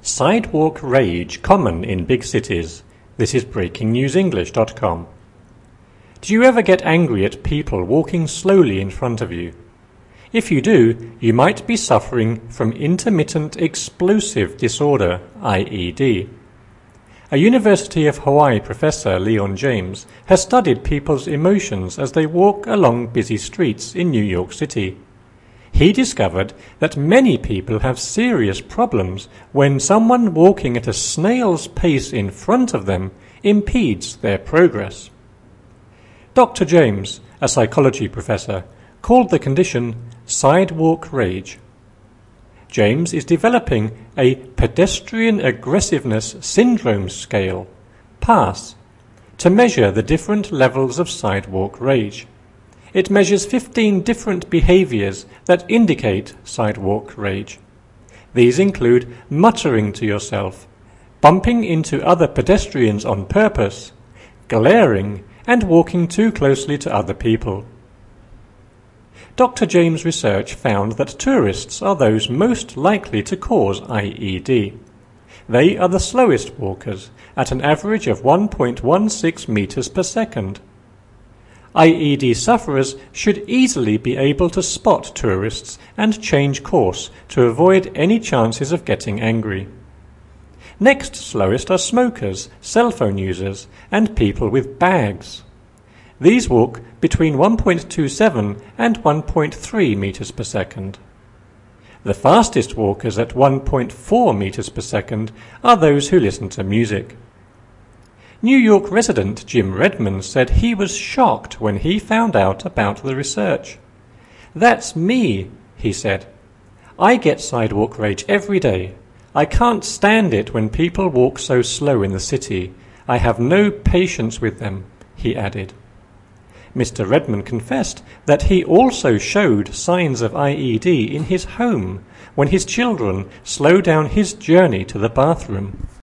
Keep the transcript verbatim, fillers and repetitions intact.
Sidewalk rage common in big cities. This is breaking news english dot com. Do you ever get angry at people walking slowly in front of you? If you do, you might be suffering from intermittent explosive disorder, I E D. A University of Hawaii professor, Leon James, has studied people's emotions as they walk along busy streets in New York City. He discovered that many people have serious problems when someone walking at a snail's pace in front of them impedes their progress. Doctor James, a psychology professor, called the condition sidewalk rage. James is developing a pedestrian aggressiveness syndrome scale, PASS, to measure the different levels of sidewalk rage. It measures fifteen different behaviors that indicate sidewalk rage. These include muttering to yourself, bumping into other pedestrians on purpose, glaring, and walking too closely to other people. Doctor James' research found that tourists are those most likely to cause I E D. They are the slowest walkers, at an average of one point one six meters per second. I E D sufferers should easily be able to spot tourists and change course to avoid any chances of getting angry. Next slowest are smokers, cell phone users, and people with bags. These walk between one point two seven and one point three meters per second. The fastest walkers at one point four meters per second are those who listen to music. New York resident Jim Redman said he was shocked when he found out about the research. "That's me," he said. "I get sidewalk rage every day. I can't stand it when people walk so slow in the city. I have no patience with them," he added. Mister Redman confessed that he also showed signs of I E D in his home when his children slowed down his journey to the bathroom.